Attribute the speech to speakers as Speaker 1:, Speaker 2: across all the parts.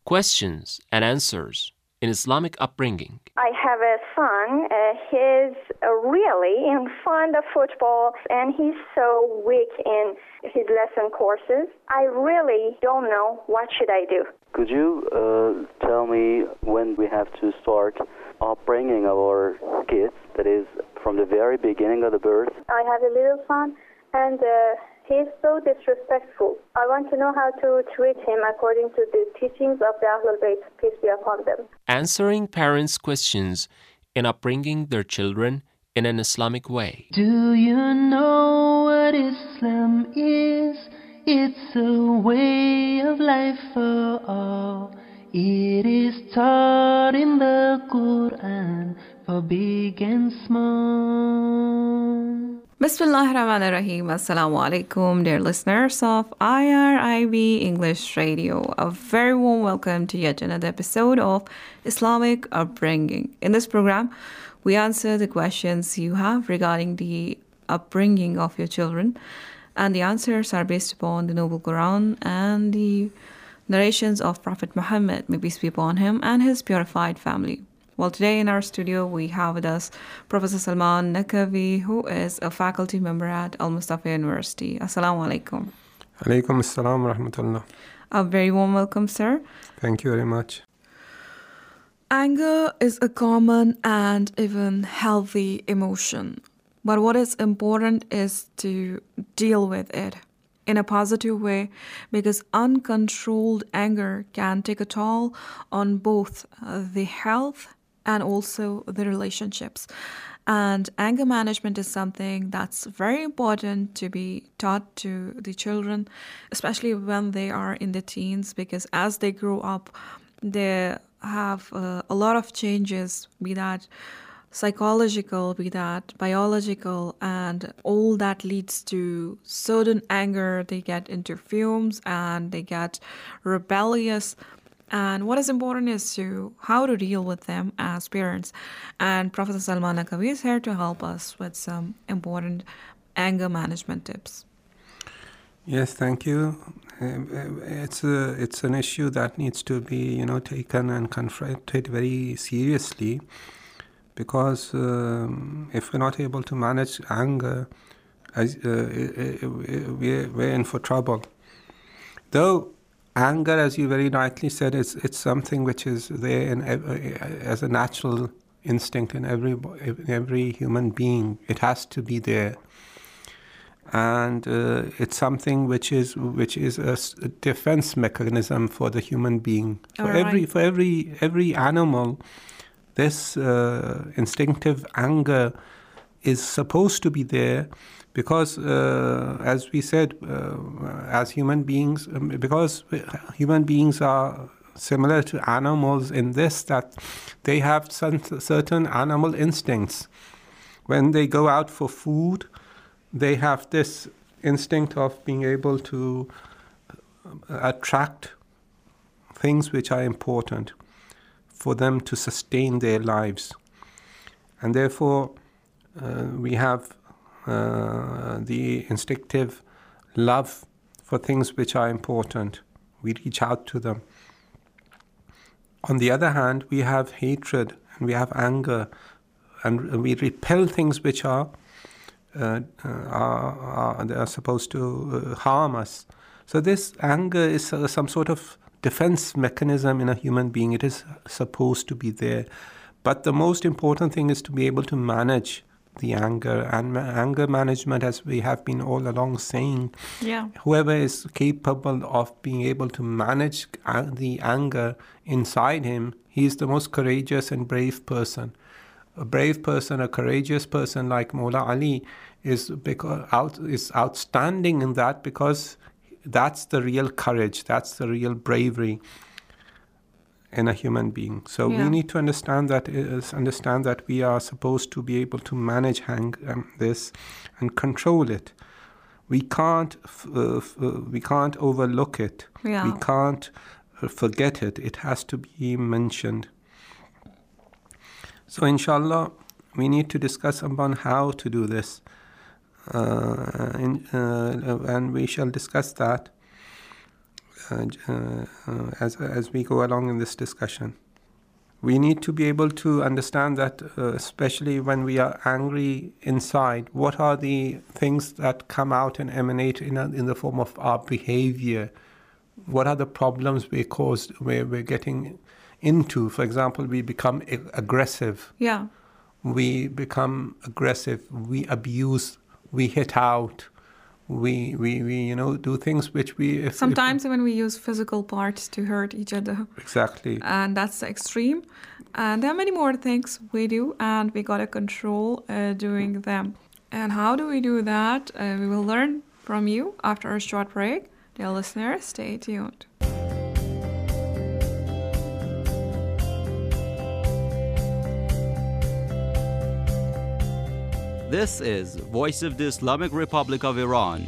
Speaker 1: questions and answers in Islamic upbringing.
Speaker 2: I have a son. He's really fond of football, and he's so weak in his lesson courses. I really don't know what should I do.
Speaker 3: Could you tell me when we have to start upbringing our kids, that is, from the very beginning of the birth?
Speaker 2: I have a little son, and he's so disrespectful. I want to know how to treat him according to the teachings of the Ahlul Bayt, peace be upon them.
Speaker 1: Answering parents' questions in upbringing their children in an Islamic way.
Speaker 4: Do you know what Islam is? It's a way of life for all. It is taught in the Quran for big and small.
Speaker 5: Bismillah ar-Rahman ar-Rahim. Assalamu alaikum, dear listeners of IRIB English Radio. A very warm welcome to yet another episode of Islamic Upbringing. In this program, we answer the questions you have regarding the upbringing of your children, and the answers are based upon the Noble Quran and the narrations of Prophet Muhammad, may peace be upon him, and his purified family. Well, today in our studio, we have with us Professor Salman Naqvi, who is a faculty member at Al-Mustafa University. Assalamu alaikum.
Speaker 6: Alaikum assalam wa rahmatullah.
Speaker 5: A very warm welcome, sir.
Speaker 6: Thank you very much.
Speaker 5: Anger is a common and even healthy emotion. But what is important is to deal with it in a positive way, because uncontrolled anger can take a toll on both the health and also the relationships. And anger management is something that's very important to be taught to the children, especially when they are in the teens, because as they grow up, they have a lot of changes, be that psychological, be that biological, and all that leads to certain anger. They get into fumes and they get rebellious. And what is important is how to deal with them as parents. And Professor Salman Naqvi is here to help us with some important anger management tips.
Speaker 6: Yes, thank you. It's an issue that needs to be taken and confronted very seriously, because if we're not able to manage anger, we're in for trouble. Though anger, as you very rightly said, it's something which is there as a natural instinct in every human being. It has to be there, and it's something which is a defense mechanism for the human being. For every animal, this instinctive anger is supposed to be there, because, as we said, as human beings, because human beings are similar to animals in this, that they have certain animal instincts. When they go out for food, they have this instinct of being able to attract things which are important for them to sustain their lives. And therefore, we have the instinctive love for things which are important. We reach out to them. On the other hand, we have hatred and we have anger, and we repel things which are supposed to harm us. So this anger is some sort of defense mechanism in a human being. It is supposed to be there. But the most important thing is to be able to manage the anger. And anger management, as we have been all along saying, whoever is capable of being able to manage the anger inside him, he is the most courageous and brave person. A brave person, a courageous person like Mawla Ali is outstanding in that, because that's the real courage, that's the real bravery in a human being. So we need to understand that we are supposed to be able to manage this and control it. We can't overlook it. We can't forget it. It has to be mentioned. So inshallah, we need to discuss upon how to do this. And we shall discuss that. as we go along in this discussion. We need to be able to understand that, especially when we are angry inside, what are the things that come out and emanate in the form of our behavior? What are the problems we're getting into? For example, we become aggressive.
Speaker 5: Yeah.
Speaker 6: We become aggressive. We abuse. We hit out. We do things which we...
Speaker 5: Sometimes even we use physical parts to hurt each other.
Speaker 6: Exactly.
Speaker 5: And that's the extreme. And there are many more things we do, and we got to control doing them. And how do we do that? We will learn from you after a short break. Dear listeners, stay tuned.
Speaker 7: This is Voice of the Islamic Republic of Iran.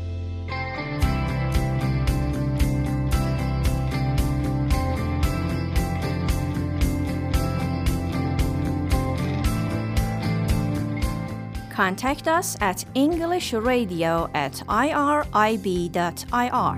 Speaker 8: Contact us at englishradio@irib.ir.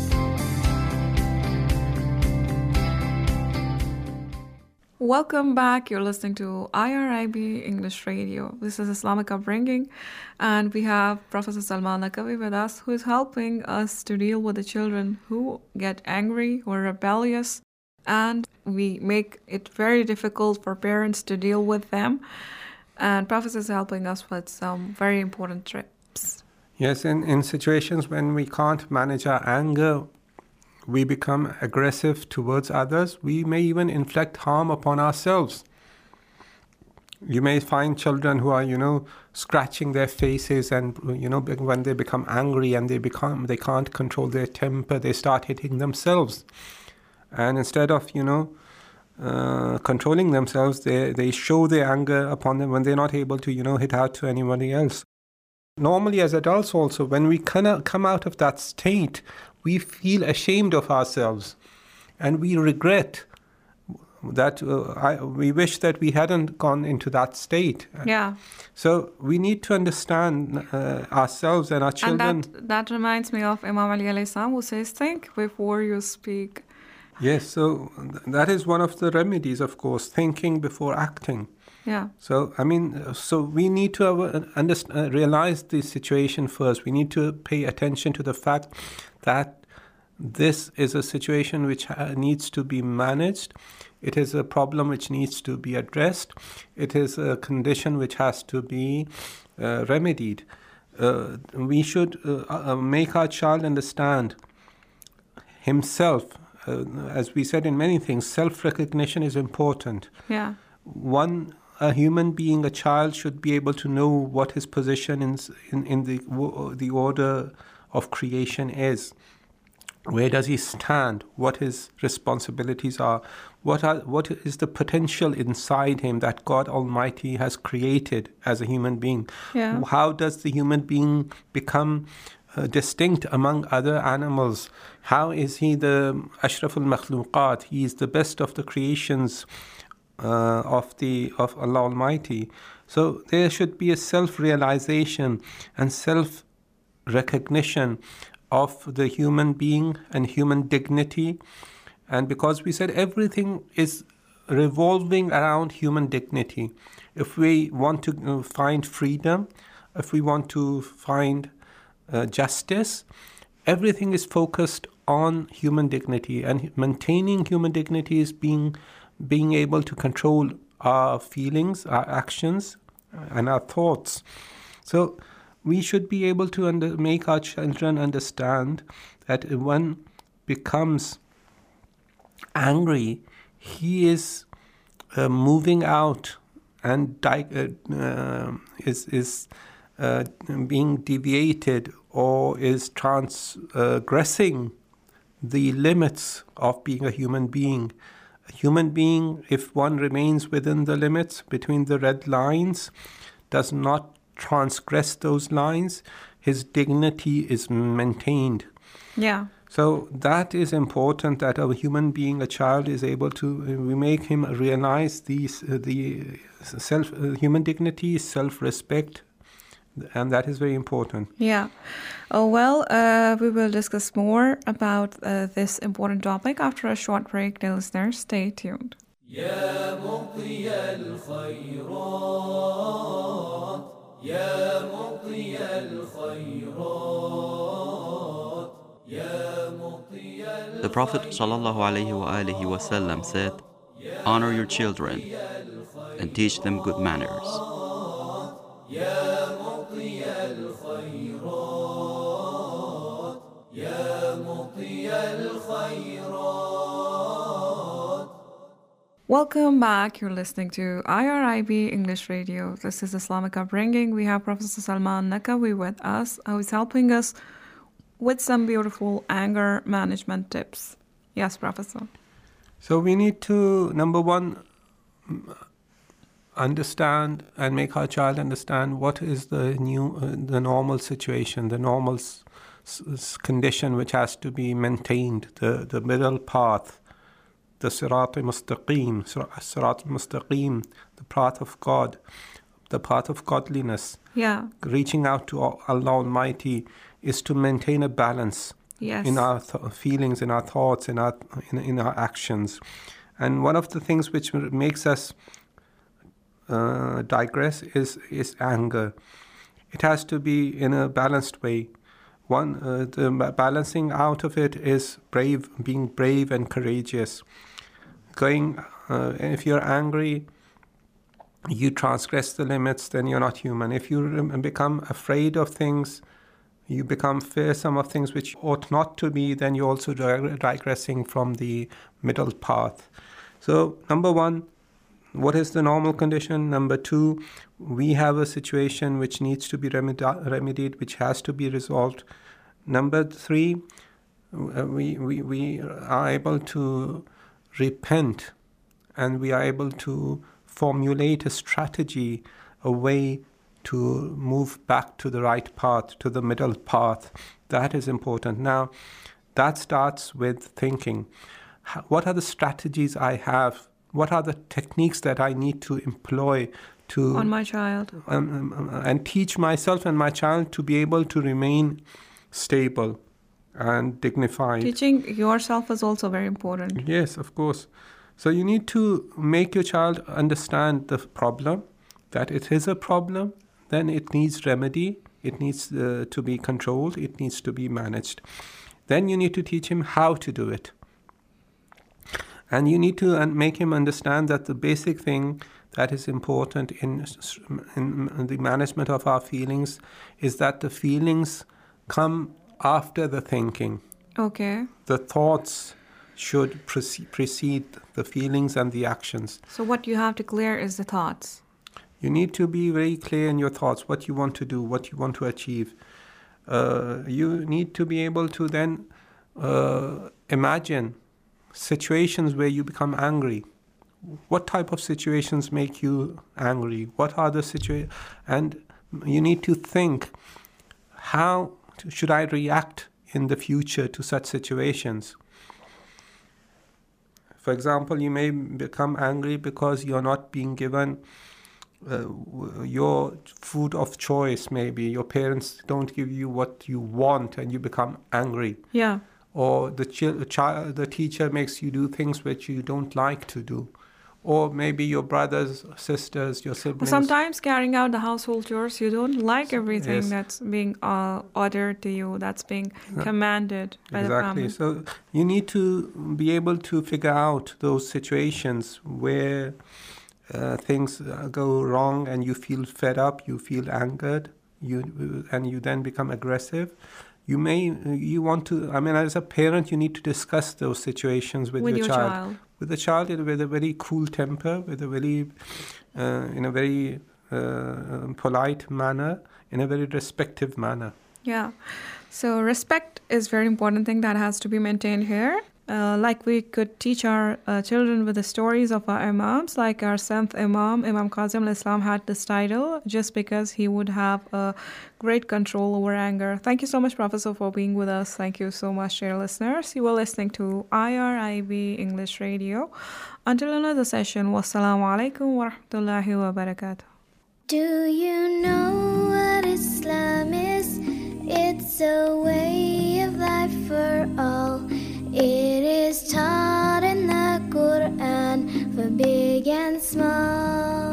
Speaker 5: Welcome back. You're listening to IRIB English Radio. This is Islamic Upbringing, and we have Professor Salman Naqvi with us, who is helping us to deal with the children who get angry or rebellious, and we make it very difficult for parents to deal with them. And Professor is helping us with some very important tips.
Speaker 6: Yes, in situations when we can't manage our anger, we become aggressive towards others. We may even inflict harm upon ourselves. You may find children who are, scratching their faces, and, when they become angry and they can't control their temper, they start hitting themselves. And instead of, controlling themselves, they show their anger upon them when they're not able to, hit out to anybody else. Normally, as adults also, when we come out of that state, we feel ashamed of ourselves, and we regret that we wish that we hadn't gone into that state.
Speaker 5: Yeah.
Speaker 6: So we need to understand ourselves and our children.
Speaker 5: And that reminds me of Imam Ali alayhi salam, who says, think before you speak.
Speaker 6: Yes, so that is one of the remedies, of course, thinking before acting.
Speaker 5: Yeah.
Speaker 6: So, we need to realize the situation first. We need to pay attention to the fact that this is a situation which needs to be managed. It is a problem which needs to be addressed. It is a condition which has to be remedied. We should make our child understand himself. As we said in many things, self-recognition is important.
Speaker 5: Yeah.
Speaker 6: A human being, a child, should be able to know what his position in the order of creation is. Where does he stand? What his responsibilities are? What is the potential inside him that God Almighty has created as a human being?
Speaker 5: Yeah.
Speaker 6: How does the human being become distinct among other animals? How is he the Ashraf al-Makhluqat? He is the best of the creations of Allah Almighty. So there should be a self-realization and self-recognition of the human being and human dignity. And because we said everything is revolving around human dignity, if we want to find freedom, if we want to find justice, everything is focused on human dignity, and maintaining human dignity is being able to control our feelings, our actions, and our thoughts. So we should be able to make our children understand that if one becomes angry, he is moving out and is being deviated, or is transgressing the limits of being a human being. A human being, if one remains within the limits, between the red lines, does not transgress those lines, his dignity is maintained.
Speaker 5: Yeah.
Speaker 6: So that is important, that a human being, a child, is able to, we make him realize human dignity, self-respect, And that is very important.
Speaker 5: Yeah. We will discuss more about this important topic after a short break. Dear listeners, stay tuned.
Speaker 9: يا مطي الخيرات يا مطي الخيرات يا مطي
Speaker 7: The Prophet ﷺ said, "Honor your children and teach them good manners."
Speaker 9: يا مطي الخيرات يا مطي الخيرات.
Speaker 5: Welcome back. You're listening to IRIB English Radio. This is Islamic Upbringing. We have Professor Salman Naqvi with us, who is helping us with some beautiful anger management tips. Yes, Professor.
Speaker 6: So we need to, number one, understand and make our child understand what is the normal situation, the normal condition which has to be maintained, the middle path, the Sirat al-Mustaqim, the path of God, the path of godliness.
Speaker 5: Yeah.
Speaker 6: Reaching out to Allah Almighty is to maintain a balance.
Speaker 5: Yes.
Speaker 6: In our feelings, in our thoughts, in our actions. And one of the things which makes us digress is anger. It has to be in a balanced way. The balancing out of it is being brave and courageous. If you're angry, you transgress the limits, then you're not human. If you become afraid of things, you become fearsome of things which ought not to be, then you're also digressing from the middle path. So, number one, what is the normal condition? Number two, we have a situation which needs to be remedied, which has to be resolved. Number three, we are able to repent, and we are able to formulate a strategy, a way to move back to the right path, to the middle path. That is important. Now, that starts with thinking. What are the strategies I have? What are the techniques that I need to employ to
Speaker 5: on my child
Speaker 6: and teach myself and my child to be able to remain stable and dignified?
Speaker 5: Teaching yourself is also very important.
Speaker 6: Yes, of course. So you need to make your child understand the problem, that it is a problem, then it needs remedy, it needs to be controlled, it needs to be managed. Then you need to teach him how to do it. And you need to make him understand that the basic thing that is important in the management of our feelings is that the feelings come after the thinking.
Speaker 5: Okay.
Speaker 6: The thoughts should precede the feelings and the actions.
Speaker 5: So what you have to clear is the thoughts.
Speaker 6: You need to be very clear in your thoughts, what you want to do, what you want to achieve. You need to be able to then imagine situations where you become angry. What type of situations make you angry? What are the situations? And you need to think, how should I react in the future to such situations? For example, you may become angry because you're not being given your food of choice, maybe. Your parents don't give you what you want and you become angry.
Speaker 5: Yeah.
Speaker 6: Or the teacher makes you do things which you don't like to do. Or maybe your brothers, sisters, your siblings.
Speaker 5: Sometimes carrying out the household chores, you don't like everything
Speaker 6: Yes.
Speaker 5: that's being ordered to you, that's being commanded by the family.
Speaker 6: So you need to be able to figure out those situations where things go wrong and you feel fed up, you feel angered, and you then become aggressive. As a parent, you need to discuss those situations with your child. With the child, with a very cool temper, with a very, in a very polite manner, in a very respectful manner.
Speaker 5: Yeah. So respect is very important thing that has to be maintained here. Like we could teach our children with the stories of our imams, like our 7th imam, Imam Qasim al-Islam, had this title just because he would have a great control over anger. Thank you so much, Professor, for being with us. Thank you so much, dear listeners. You were listening to IRIB English Radio. Until another session, wassalamu alaikum wa rahmatullahi wa barakatuh.
Speaker 10: Do you know what is Islam is. It's a way of life for all. It is taught in the Quran for big and small.